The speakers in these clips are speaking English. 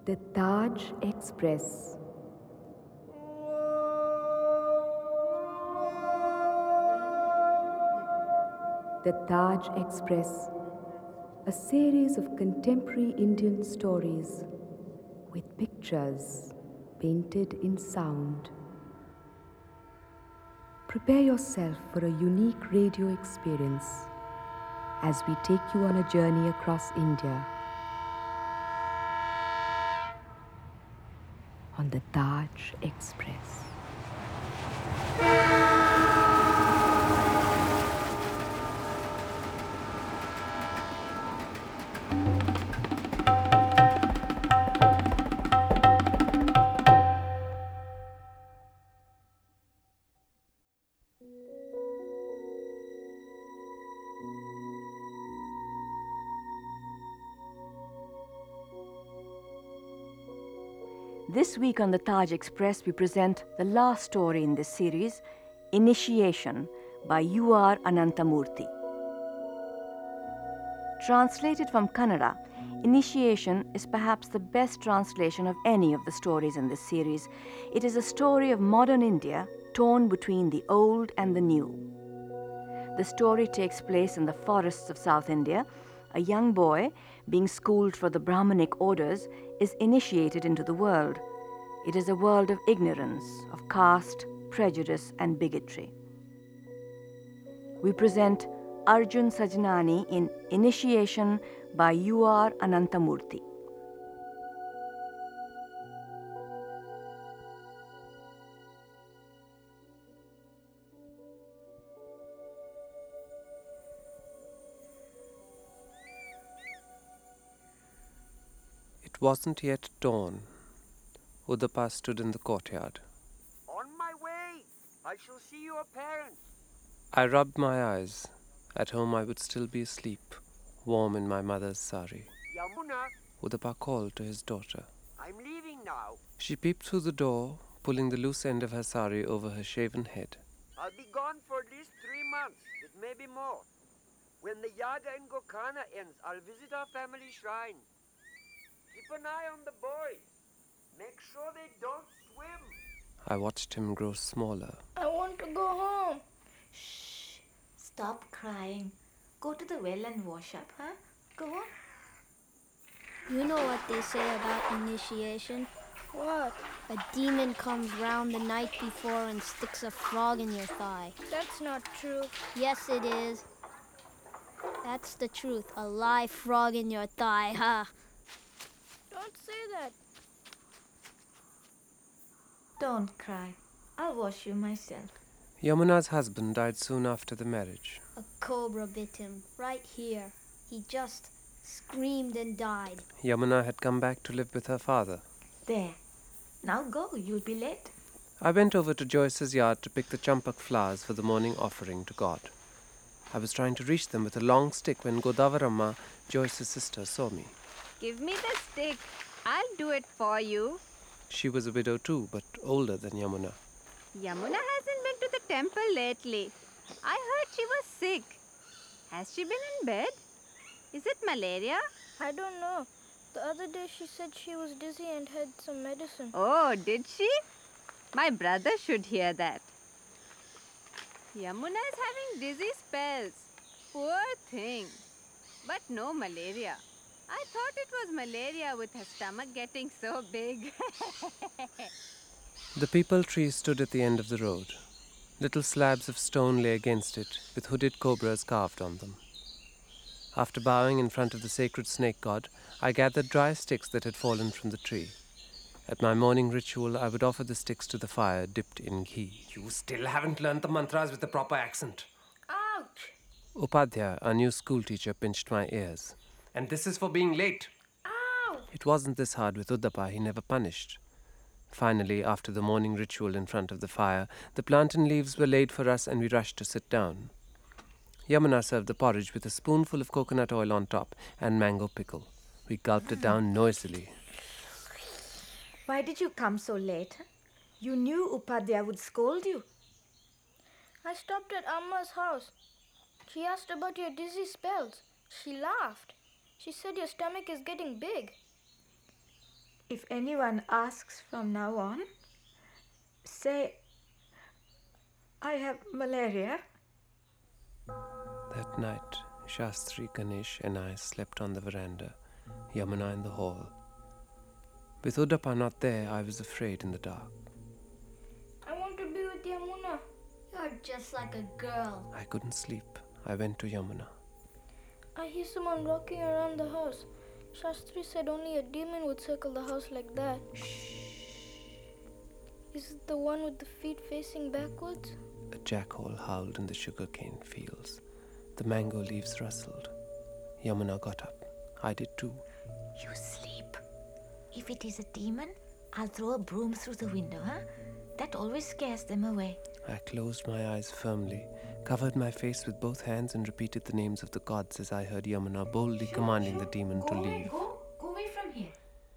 The Taj Express. The Taj Express, a series of contemporary Indian stories with pictures painted in sound. Prepare yourself for a unique radio experience as we take you on a journey across India on the Taj Express. This week on the Taj Express, we present the last story in this series, Initiation by U.R. Ananthamurthy. Translated from Kannada, Initiation is perhaps the best translation of any of the stories in this series. It is a story of modern India torn between the old and the new. The story takes place in the forests of South India. A young boy, being schooled for the Brahmanic orders, is initiated into the world. It is a world of ignorance, of caste, prejudice, and bigotry. We present Arjun Sajnani in Initiation by U.R. Ananthamurthy. It wasn't yet dawn. Udapa stood in the courtyard. On my way! I shall see your parents. I rubbed my eyes. At home I would still be asleep, warm in my mother's sari. Yamuna, Udapa called to his daughter. I'm leaving now. She peeped through the door, pulling the loose end of her sari over her shaven head. I'll be gone for at least 3 months. It may be more. When the Yaga in Gokana ends, I'll visit our family shrine. Keep an eye on the boys. Make sure they don't swim. I watched him grow smaller. I want to go home. Shh. Stop crying. Go to the well and wash up, huh? Go on. You know what they say about initiation? What? A demon comes round the night before and sticks a frog in your thigh. That's not true. Yes, it is. That's the truth. A live frog in your thigh, huh? Don't say that. Don't cry. I'll wash you myself. Yamuna's husband died soon after the marriage. A cobra bit him, right here. He just screamed and died. Yamuna had come back to live with her father. There. Now go. You'll be late. I went over to Joyce's yard to pick the champak flowers for the morning offering to God. I was trying to reach them with a long stick when Godavarama, Joyce's sister, saw me. Give me the stick. I'll do it for you. She was a widow too, but older than Yamuna. Yamuna hasn't been to the temple lately. I heard she was sick. Has she been in bed? Is it malaria? I don't know. The other day she said she was dizzy and had some medicine. Oh, did she? My brother should hear that. Yamuna is having dizzy spells. Poor thing. But no malaria. I thought it was malaria with her stomach getting so big. The peepal tree stood at the end of the road. Little slabs of stone lay against it, with hooded cobras carved on them. After bowing in front of the sacred snake god, I gathered dry sticks that had fallen from the tree. At my morning ritual, I would offer the sticks to the fire dipped in ghee. You still haven't learnt the mantras with a proper accent. Ouch! Upadhyaya, our new school teacher, pinched my ears. And this is for being late. Ow! It wasn't this hard with Udapa, he never punished. Finally, after the morning ritual in front of the fire, the plantain leaves were laid for us and we rushed to sit down. Yamuna served the porridge with a spoonful of coconut oil on top and mango pickle. We gulped it down noisily. Why did you come so late? Huh? You knew Upadhyaya would scold you. I stopped at Amma's house. She asked about your dizzy spells. She laughed. She said your stomach is getting big. If anyone asks from now on, say, I have malaria. That night, Shastri, Ganesh and I slept on the veranda, Yamuna in the hall. With Uddapa not there, I was afraid in the dark. I want to be with Yamuna. You're just like a girl. I couldn't sleep. I went to Yamuna. I hear someone walking around the house. Shastri said only a demon would circle the house like that. Shh. Is it the one with the feet facing backwards? A jackal howled in the sugarcane fields. The mango leaves rustled. Yamuna got up. I did too. You sleep. If it is a demon, I'll throw a broom through the window, huh? That always scares them away. I closed my eyes firmly, covered my face with both hands and repeated the names of the gods as I heard Yamuna boldly commanding the demon to leave. Go away from here.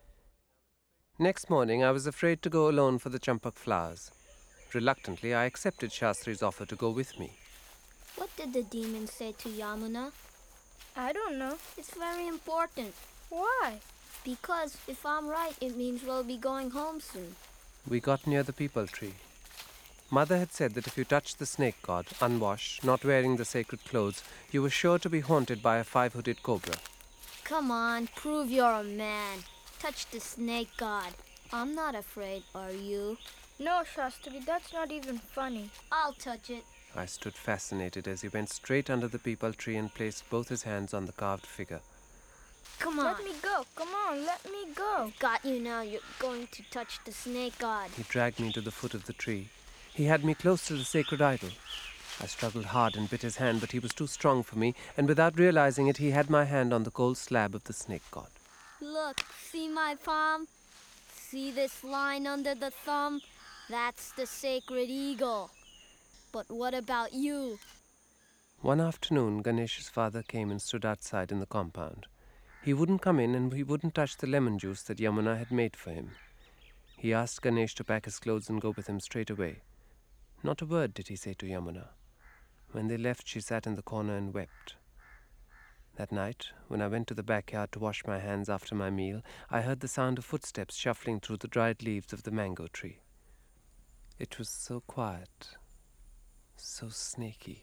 Next morning, I was afraid to go alone for the champak flowers. Reluctantly, I accepted Shastri's offer to go with me. What did the demon say to Yamuna? I don't know. It's very important. Why? Because if I'm right, it means we'll be going home soon. We got near the peepal tree. Mother had said that if you touched the snake god, unwashed, not wearing the sacred clothes, you were sure to be haunted by a five-hooded cobra. Come on, prove you're a man. Touch the snake god. I'm not afraid, are you? No, Shastri, that's not even funny. I'll touch it. I stood fascinated as he went straight under the peepal tree and placed both his hands on the carved figure. Come on. Let me go. Come on, let me go. Got you now. You're going to touch the snake god. He dragged me to the foot of the tree. He had me close to the sacred idol. I struggled hard and bit his hand, but he was too strong for me, and without realizing it, he had my hand on the cold slab of the snake god. Look, see my palm? See this line under the thumb? That's the sacred eagle. But what about you? One afternoon, Ganesh's father came and stood outside in the compound. He wouldn't come in and he wouldn't touch the lemon juice that Yamuna had made for him. He asked Ganesh to pack his clothes and go with him straight away. Not a word did he say to Yamuna. When they left, she sat in the corner and wept. That night, when I went to the backyard to wash my hands after my meal, I heard the sound of footsteps shuffling through the dried leaves of the mango tree. It was so quiet, so snaky.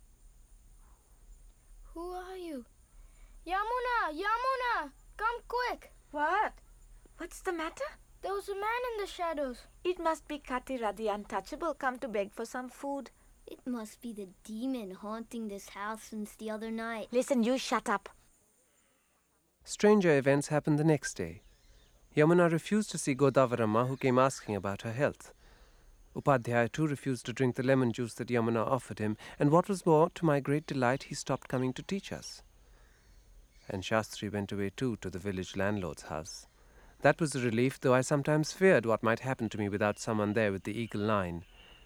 Who are you? Yamuna! Yamuna! Come quick! What? What's the matter? There was a man in the shadows. It must be Katira the Untouchable come to beg for some food. It must be the demon haunting this house since the other night. Listen, you shut up. Stranger events happened the next day. Yamuna refused to see Godavarama, who came asking about her health. Upadhyaya too refused to drink the lemon juice that Yamuna offered him, and what was more, to my great delight, he stopped coming to teach us. And Shastri went away too to the village landlord's house. That was a relief, though I sometimes feared what might happen to me without someone there with the eagle line.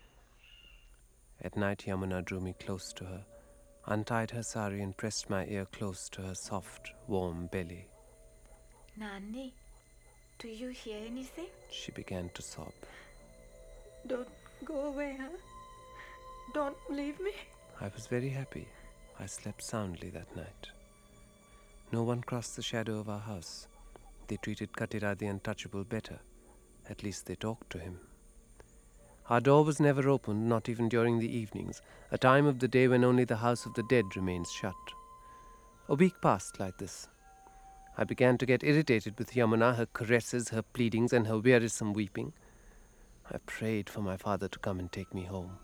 At night, Yamuna drew me close to her, untied her sari and pressed my ear close to her soft, warm belly. Nani, do you hear anything? She began to sob. Don't go away, huh? Don't leave me. I was very happy. I slept soundly that night. No one crossed the shadow of our house. They treated Katira the Untouchable better. At least they talked to him. Our door was never opened, not even during the evenings, a time of the day when only the house of the dead remains shut. A week passed like this. I began to get irritated with Yamuna, her caresses, her pleadings, and her wearisome weeping. I prayed for my father to come and take me home.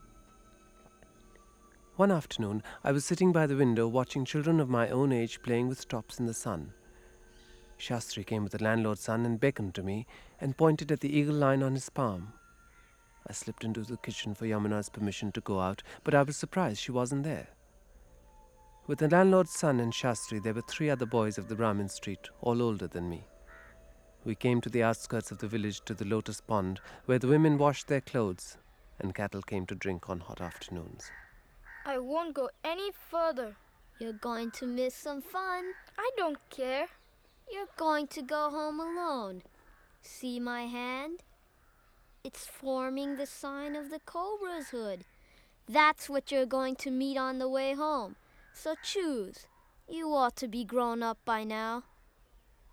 One afternoon, I was sitting by the window watching children of my own age playing with tops in the sun. Shastri came with the landlord's son and beckoned to me and pointed at the eagle line on his palm. I slipped into the kitchen for Yamuna's permission to go out, but I was surprised she wasn't there. With the landlord's son and Shastri, there were 3 other boys of the Brahmin street, all older than me. We came to the outskirts of the village to the lotus pond, where the women washed their clothes and cattle came to drink on hot afternoons. I won't go any further. You're going to miss some fun. I don't care. You're going to go home alone. See my hand? It's forming the sign of the cobra's hood. That's what you're going to meet on the way home. So choose. You ought to be grown up by now.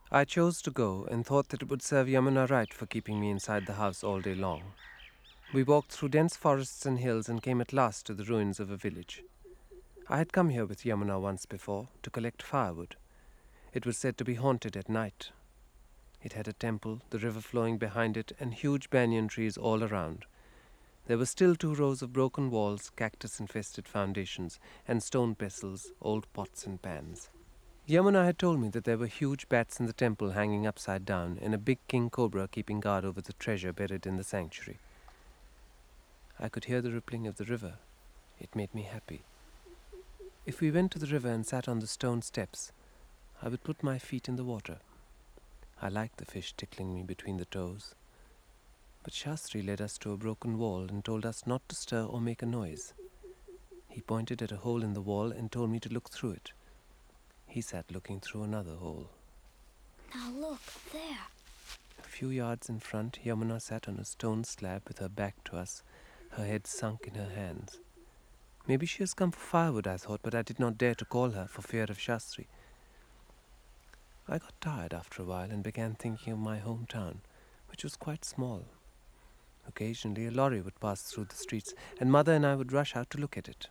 I chose to go and thought that it would serve Yamuna right for keeping me inside the house all day long. We walked through dense forests and hills and came at last to the ruins of a village. I had come here with Yamuna once before to collect firewood. It was said to be haunted at night. It had a temple, the river flowing behind it, and huge banyan trees all around. There were still 2 rows of broken walls, cactus-infested foundations, and stone pestles, old pots and pans. Yamuna had told me that there were huge bats in the temple hanging upside down, and a big king cobra keeping guard over the treasure buried in the sanctuary. I could hear the rippling of the river. It made me happy. If we went to the river and sat on the stone steps, I would put my feet in the water. I liked the fish tickling me between the toes. But Shastri led us to a broken wall and told us not to stir or make a noise. He pointed at a hole in the wall and told me to look through it. He sat looking through another hole. Now look, there. A few yards in front, Yamuna sat on a stone slab with her back to us, her head sunk in her hands. Maybe she has come for firewood, I thought, but I did not dare to call her for fear of Shastri. I got tired after a while and began thinking of my hometown, which was quite small. Occasionally a lorry would pass through the streets, and Mother and I would rush out to look at it.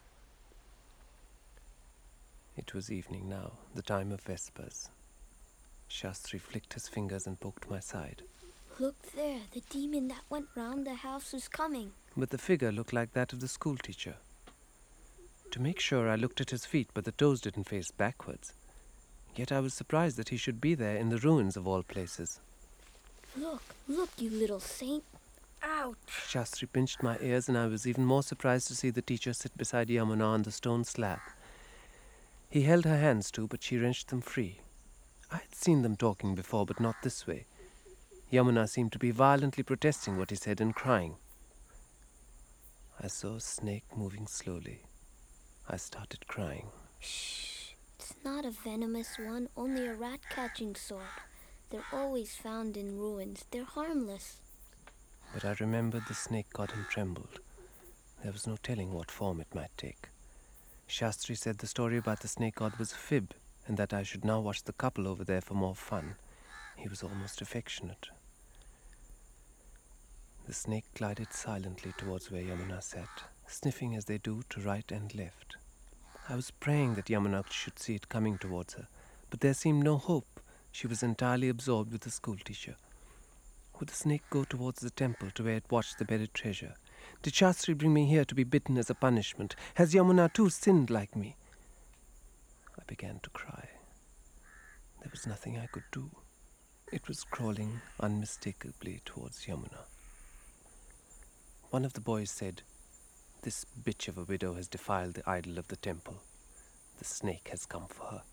It was evening now, the time of Vespers. Shastri flicked his fingers and poked my side. Look there, the demon that went round the house is coming. But the figure looked like that of the schoolteacher. To make sure, I looked at his feet, but the toes didn't face backwards. Yet I was surprised that he should be there in the ruins of all places. Look, you little saint. Ouch! Shastri pinched my ears, and I was even more surprised to see the teacher sit beside Yamuna on the stone slab. He held her hands too, but she wrenched them free. I had seen them talking before, but not this way. Yamuna seemed to be violently protesting what he said and crying. I saw a snake moving slowly. I started crying. Shh! It's not a venomous one, only a rat-catching sort. They're always found in ruins. They're harmless. But I remembered the snake god and trembled. There was no telling what form it might take. Shastri said the story about the snake god was a fib, and that I should now watch the couple over there for more fun. He was almost affectionate. The snake glided silently towards where Yamuna sat, sniffing as they do to right and left. I was praying that Yamuna should see it coming towards her, but there seemed no hope. She was entirely absorbed with the schoolteacher. Would the snake go towards the temple to where it watched the buried treasure? Did Shastri bring me here to be bitten as a punishment? Has Yamuna too sinned like me? I began to cry. There was nothing I could do. It was crawling unmistakably towards Yamuna. One of the boys said, "This bitch of a widow has defiled the idol of the temple. The snake has come for her."